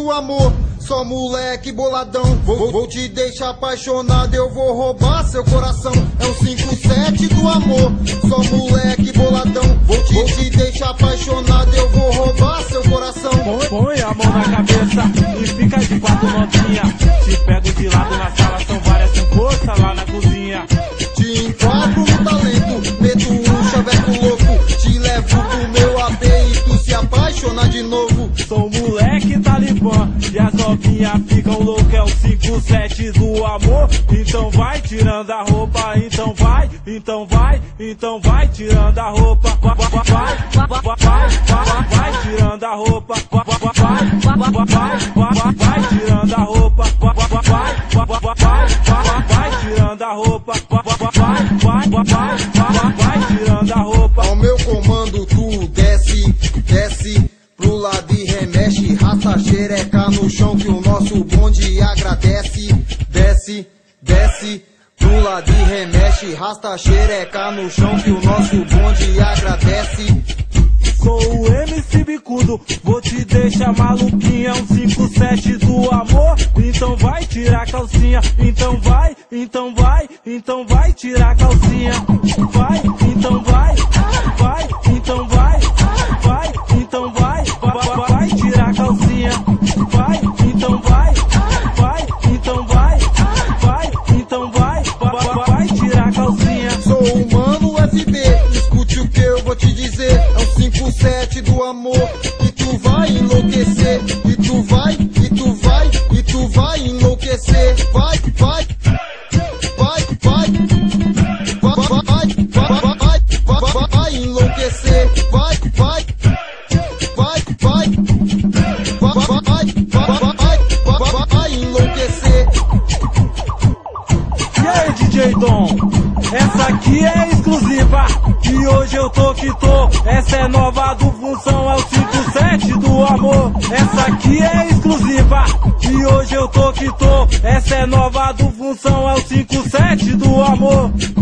do amor. Só moleque boladão, vou te deixar apaixonado, eu vou roubar seu coração. É um 5-7 do amor. Só moleque boladão, vou te deixar apaixonado, eu vou roubar seu coração. Põe a mão na cabeça e fica de quatro novinha. Te pego de lado na sala, são várias sem força lá na cozinha. Te enquadro no talento, meto um chaveco louco, te levo pro meu AP e tu se apaixona de novo. Sou moleque talibã e as novinhas ficam loucas, é o 5-7 do amor. Então vai tirando a roupa, então vai tirando a roupa. Vai tirando a roupa, vai tirando a roupa, vai tirando a roupa, vai tirando a roupa. Ao meu comando tu desce pro lado e remexe, raça xereca no chão que o nosso bonde agradece. Desce pro lado e remexe, rasta xereca no chão que o nosso bonde agradece. Sou o MC Bicudo, vou te deixar maluquinha, um 5-7 do amor. Então vai tirar a calcinha, então vai tirar a calcinha. Vai, então vai tirar a calcinha. Vai, então vai tirar a calcinha. Sou o Mano FB, escute o que eu vou te dizer. É um 5-7 do amor e tu vai enlouquecer. E tu vai enlouquecer. Vai enlouquecer. Vai enlouquecer. E aí, DJ Dom? Essa aqui é exclusiva e hoje eu tô que tô. Essa é nova do Função, é o 5-7 do amor. Essa aqui é exclusiva e hoje eu tô que tô. Essa é nova do Função, é o 5-7 do amor.